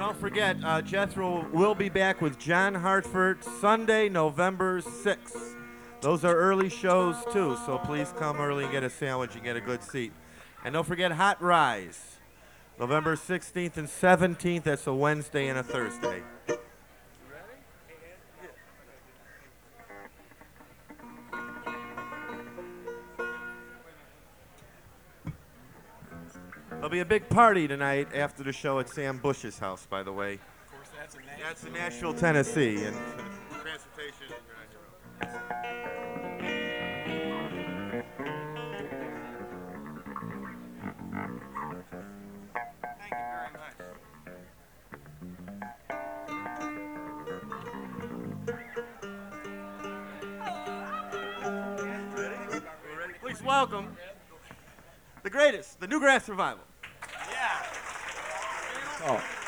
Don't forget, Jethro will be back with John Hartford Sunday, November 6th. Those are early shows, too, so please come early and get a sandwich and get a good seat. And don't forget Hot Rise, November 16th and 17th. That's a Wednesday and a Thursday. There'll be a big party tonight after the show at Sam Bush's house, by the way. Of course, that's in Nashville. That's in Nashville, Tennessee, and transportation. Thank you very much. Ready? Please welcome the greatest, the Newgrass Revival. Yeah. Oh.